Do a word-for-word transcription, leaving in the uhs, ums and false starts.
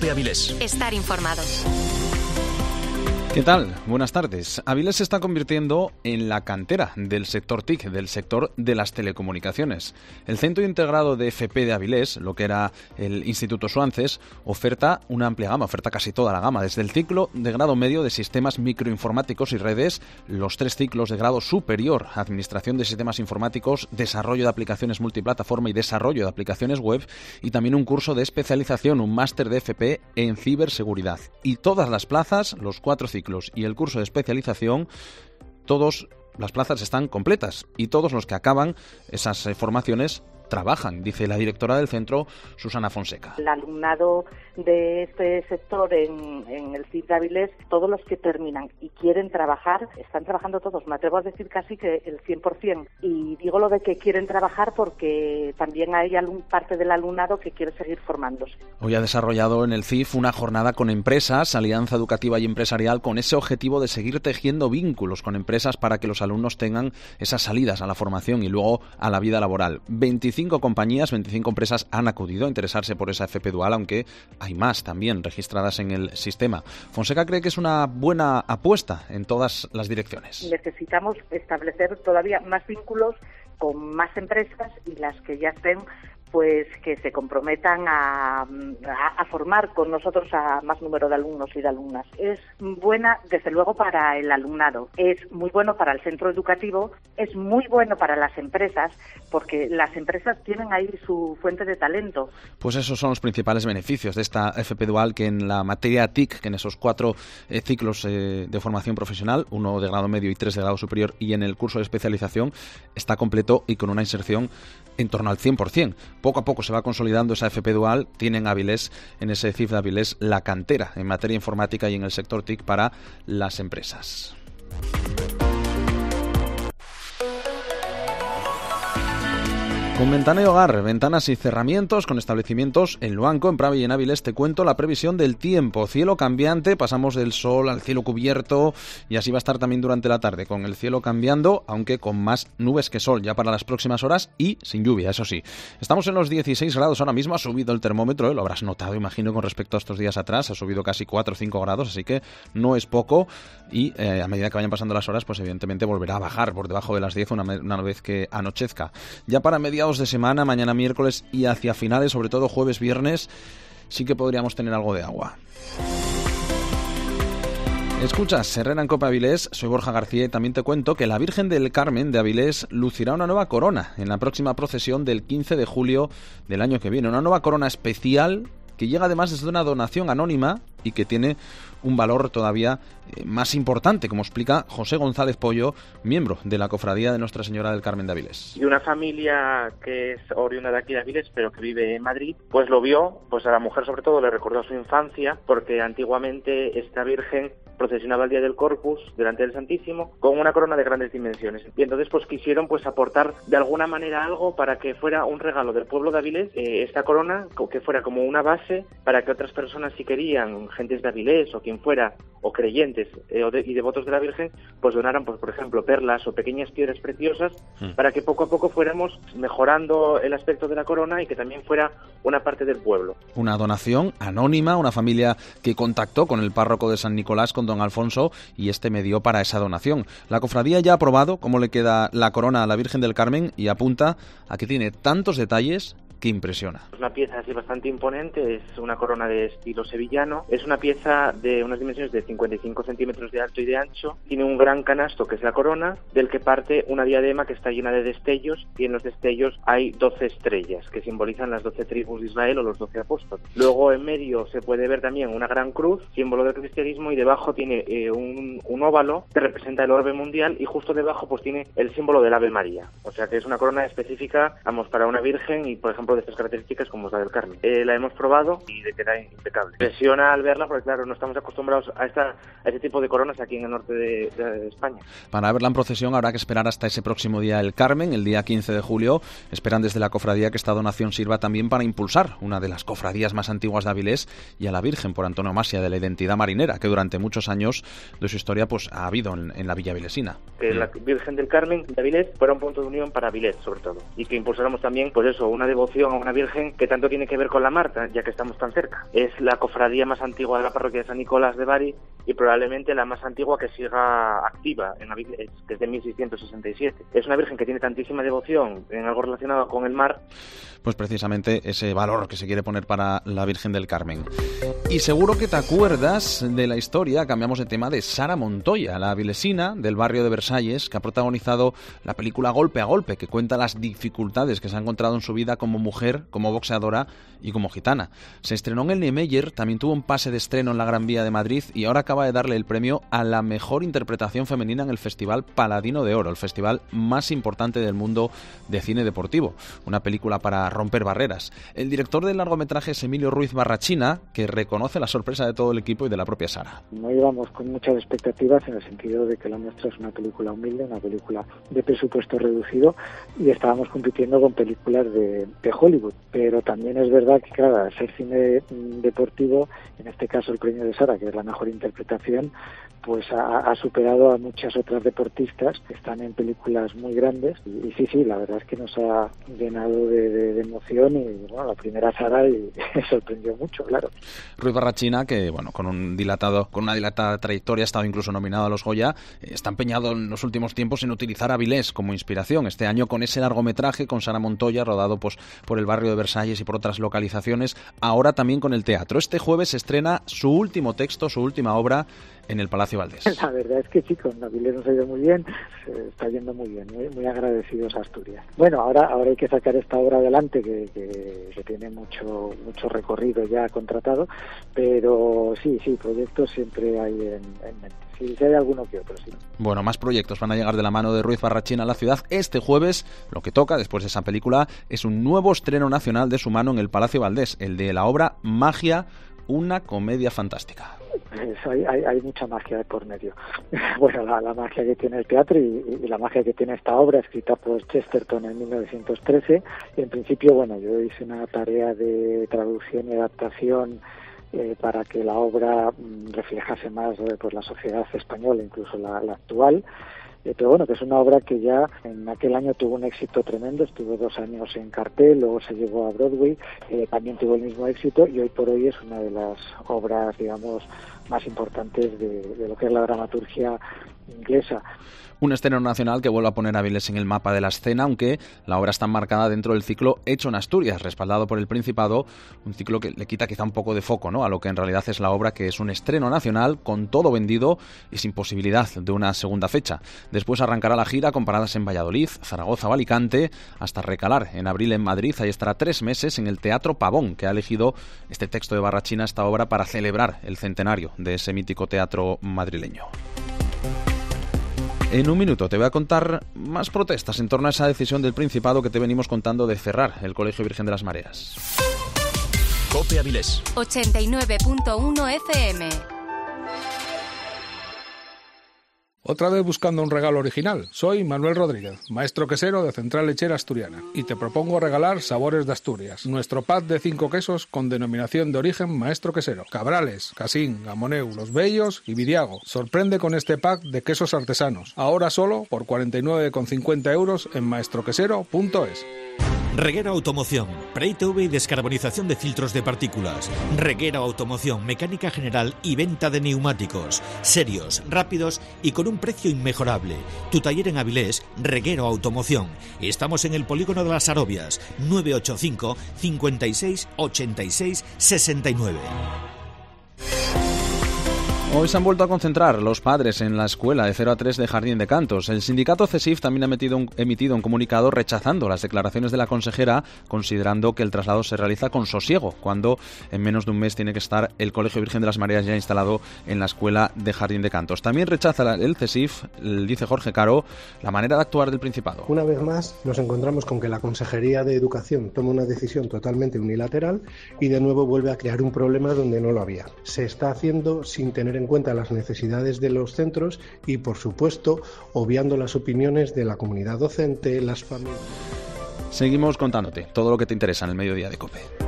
de Avilés. Estar informado. ¿Qué tal? Buenas tardes. Avilés se está convirtiendo en la cantera del sector T I C, del sector de las telecomunicaciones. El Centro Integrado de F P de Avilés, lo que era el Instituto Suances, oferta una amplia gama, oferta casi toda la gama, desde el ciclo de grado medio de sistemas microinformáticos y redes, los tres ciclos de grado superior, administración de sistemas informáticos, desarrollo de aplicaciones multiplataforma y desarrollo de aplicaciones web, y también un curso de especialización, un máster de F P en ciberseguridad. Y todas las plazas, los cuatro ciclos y el curso de especialización, todas las plazas están completas y todos los que acaban esas eh, formaciones trabajan, dice la directora del centro, Susana Fonseca. El alumnado de este sector en, en el C I F de Avilés, todos los que terminan y quieren trabajar, están trabajando todos, me atrevo a decir casi que el cien por ciento. Y digo lo de que quieren trabajar porque también hay algún, parte del alumnado que quiere seguir formándose. Hoy ha desarrollado en el C I F una jornada con empresas, alianza educativa y empresarial, con ese objetivo de seguir tejiendo vínculos con empresas para que los alumnos tengan esas salidas a la formación y luego a la vida laboral. veinticinco compañías, veinticinco empresas han acudido a interesarse por esa F P dual, aunque hay más también registradas en el sistema. Fonseca cree que es una buena apuesta en todas las direcciones. Necesitamos establecer todavía más vínculos con más empresas y las que ya estén, pues que se comprometan a, a, a formar con nosotros a más número de alumnos y de alumnas. Es buena, desde luego, para el alumnado, es muy bueno para el centro educativo, es muy bueno para las empresas, porque las empresas tienen ahí su fuente de talento. Pues esos son los principales beneficios de esta F P dual, que en la materia T I C, que en esos cuatro eh, ciclos eh, de formación profesional, uno de grado medio y tres de grado superior, y en el curso de especialización, está completo y con una inserción en torno al cien por ciento. Poco a poco se va consolidando esa F P dual. Tienen Avilés, en ese C I F de Avilés, la cantera en materia informática y en el sector T I C para las empresas. Con Ventana y Hogar, ventanas y cerramientos con establecimientos en Luanco, en Prave y en Avilés, te cuento la previsión del tiempo. Cielo cambiante, pasamos del sol al cielo cubierto y así va a estar también durante la tarde, con el cielo cambiando, aunque con más nubes que sol ya para las próximas horas y sin lluvia, eso sí. Estamos en los dieciséis grados ahora mismo, ha subido el termómetro, ¿eh? Lo habrás notado, imagino, con respecto a estos días atrás, ha subido casi cuatro o cinco grados, así que no es poco y eh, a medida que vayan pasando las horas, pues evidentemente volverá a bajar por debajo de las diez una, una vez que anochezca. Ya para mediados de semana, mañana miércoles y hacia finales, sobre todo jueves, viernes, sí que podríamos tener algo de agua. Escuchas Herrera en Cope Avilés, soy Borja García y también te cuento que la Virgen del Carmen de Avilés lucirá una nueva corona en la próxima procesión del quince de julio del año que viene. Una nueva corona especial que llega además desde una donación anónima y que tiene un valor todavía eh, más importante, como explica José González Pollo, miembro de la Cofradía de Nuestra Señora del Carmen de Avilés. Y una familia que es oriunda de aquí de Avilés, pero que vive en Madrid, pues lo vio, pues a la mujer sobre todo le recordó su infancia, porque antiguamente esta Virgen procesionaba el día del Corpus delante del Santísimo con una corona de grandes dimensiones. Y entonces pues quisieron pues aportar de alguna manera algo para que fuera un regalo del pueblo de Avilés, eh, esta corona, que fuera como una base para que otras personas, si querían, gentes de Avilés o quien fuera, o creyentes eh, o de, y devotos de la Virgen, pues donaran, pues por ejemplo, perlas o pequeñas piedras preciosas mm. para que poco a poco fuéramos mejorando el aspecto de la corona y que también fuera una parte del pueblo. Una donación anónima, una familia que contactó con el párroco de San Nicolás, con don Alfonso, y este me dio para esa donación. La cofradía ya ha probado cómo le queda la corona a la Virgen del Carmen y apunta a que tiene tantos detalles que impresiona. Es una pieza así bastante imponente, es una corona de estilo sevillano, es una pieza de unas dimensiones de cincuenta y cinco centímetros de alto y de ancho, tiene un gran canasto que es la corona, del que parte una diadema que está llena de destellos, y en los destellos hay doce estrellas que simbolizan las doce tribus de Israel o los doce apóstoles. Luego en medio se puede ver también una gran cruz, símbolo del cristianismo, y debajo tiene eh, un, un óvalo que representa el orbe mundial, y justo debajo pues tiene el símbolo del Ave María, o sea que es una corona específica, vamos, para una virgen y por ejemplo de estas características como es la del Carmen. Eh, la hemos probado y de queda impecable. Impresiona al verla porque claro, no estamos acostumbrados a, esta, a este tipo de coronas aquí en el norte de, de España. Para verla en procesión habrá que esperar hasta ese próximo día del Carmen, el día quince de julio. Esperan desde la cofradía que esta donación sirva también para impulsar una de las cofradías más antiguas de Avilés y a la Virgen por antonomasia de la identidad marinera que durante muchos años de su historia pues ha habido en, en la Villa Avilesina. Que la Virgen del Carmen de Avilés fuera un punto de unión para Avilés sobre todo y que impulsáramos también pues eso, una devoción devoción a una virgen que tanto tiene que ver con la Marta, ya que estamos tan cerca. Es la cofradía más antigua de la parroquia de San Nicolás de Bari y probablemente la más antigua que siga activa en Avilés, desde mil seiscientos sesenta y siete. Es una virgen que tiene tantísima devoción en algo relacionado con el mar. Pues precisamente ese valor que se quiere poner para la Virgen del Carmen. Y seguro que te acuerdas de la historia, cambiamos de tema, de Sara Montoya, la avilesina del barrio de Versalles, que ha protagonizado la película Golpe a Golpe, que cuenta las dificultades que se ha encontrado en su vida como mujer, como boxeadora y como gitana. Se estrenó en el Niemeyer, también tuvo un pase de estreno en la Gran Vía de Madrid y ahora acaba de darle el premio a la mejor interpretación femenina en el Festival Paladino de Oro, el festival más importante del mundo de cine deportivo. Una película para romper barreras. El director del largometraje es Emilio Ruiz Barrachina, que reconoce la sorpresa de todo el equipo y de la propia Sara. No íbamos con muchas expectativas en el sentido de que la nuestra es una película humilde, una película de presupuesto reducido y estábamos compitiendo con películas de, de Hollywood. Pero también es verdad que, claro, al ser cine deportivo, en este caso el premio de Sara, que es la mejor interpretación, pues ha, ha superado a muchas otras deportistas que están en películas muy grandes y, y sí, sí, la verdad es que nos ha llenado de, de, de emoción y bueno, la primera Sara y me sorprendió mucho, claro. Ruiz Barrachina, que bueno, con un dilatado, con una dilatada trayectoria, ha estado incluso nominado a los Goya, está empeñado en los últimos tiempos en utilizar Avilés como inspiración. Este año con ese largometraje con Sara Montoya, rodado pues por el barrio de Versalles y por otras localizaciones, ahora también con el teatro. Este jueves se estrena su último texto, su última obra, en el Palacio Valdés. La verdad es que sí, con Avilés nos ha ido muy bien, se está yendo muy bien, muy, muy agradecidos a Asturias. Bueno, ahora ahora hay que sacar esta obra adelante que, que, que tiene mucho mucho recorrido ya contratado, pero sí, sí, proyectos siempre hay en, en mente. Sí, sí hay alguno que otro, sí. Bueno, más proyectos van a llegar de la mano de Ruiz Barrachina a la ciudad. Este jueves, lo que toca, después de esa película, es un nuevo estreno nacional de su mano en el Palacio Valdés, el de la obra Magia, una comedia fantástica. Pues hay, hay, hay mucha magia de por medio. Bueno, la, la magia que tiene el teatro y, y la magia que tiene esta obra, escrita por Chesterton en mil novecientos trece. Y en principio, bueno, yo hice una tarea de traducción y adaptación eh, para que la obra mm, reflejase más eh, pues, la sociedad española, incluso la, la actual. Eh, pero bueno, que es una obra que ya en aquel año tuvo un éxito tremendo, estuvo dos años en cartel, luego se llevó a Broadway, eh, también tuvo el mismo éxito y hoy por hoy es una de las obras, digamos, más importantes de, de lo que es la dramaturgia inglesa. Un estreno nacional que vuelve a poner a Avilés en el mapa de la escena, aunque la obra está enmarcada dentro del ciclo Hecho en Asturias, respaldado por el Principado, un ciclo que le quita quizá un poco de foco, ¿no?, a lo que en realidad es la obra, que es un estreno nacional con todo vendido y sin posibilidad de una segunda fecha. Después arrancará la gira con paradas en Valladolid, Zaragoza o Alicante, hasta recalar en abril en Madrid. Ahí estará tres meses en el Teatro Pavón, que ha elegido este texto de Barrachina, esta obra, para celebrar el centenario de ese mítico teatro madrileño. En un minuto te voy a contar más protestas en torno a esa decisión del Principado que te venimos contando de cerrar el Colegio Virgen de las Mareas. COPE Avilés ochenta y nueve punto uno F M. Otra vez buscando un regalo original. Soy Manuel Rodríguez, maestro quesero de Central Lechera Asturiana, y te propongo regalar Sabores de Asturias, nuestro pack de cinco quesos con denominación de origen maestro quesero: Cabrales, Casín, Gamoneu, Los Bellos y Viriago. Sorprende con este pack de quesos artesanos, ahora solo por cuarenta y nueve con cincuenta euros en maestro quesero punto es. Reguero Automoción, Pre-I T V y descarbonización de filtros de partículas. Reguero Automoción, mecánica general y venta de neumáticos. Serios, rápidos y con un precio inmejorable. Tu taller en Avilés, Reguero Automoción. Estamos en el polígono de las Arobias, nueve ocho cinco, cincuenta y seis, ochenta y seis, sesenta y nueve. Hoy se han vuelto a concentrar los padres en la escuela de cero a tres de Jardín de Cantos. El sindicato CESIF también ha emitido un, emitido un comunicado rechazando las declaraciones de la consejera, considerando que el traslado se realiza con sosiego, cuando en menos de un mes tiene que estar el Colegio Virgen de las Mareas ya instalado en la escuela de Jardín de Cantos. También rechaza el CESIF, dice Jorge Caro, la manera de actuar del Principado. Una vez más nos encontramos con que la Consejería de Educación toma una decisión totalmente unilateral y de nuevo vuelve a crear un problema donde no lo había. Se está haciendo sin tener en cuenta las necesidades de los centros y, por supuesto, obviando las opiniones de la comunidad docente, las familias. Seguimos contándote todo lo que te interesa en el mediodía de COPE.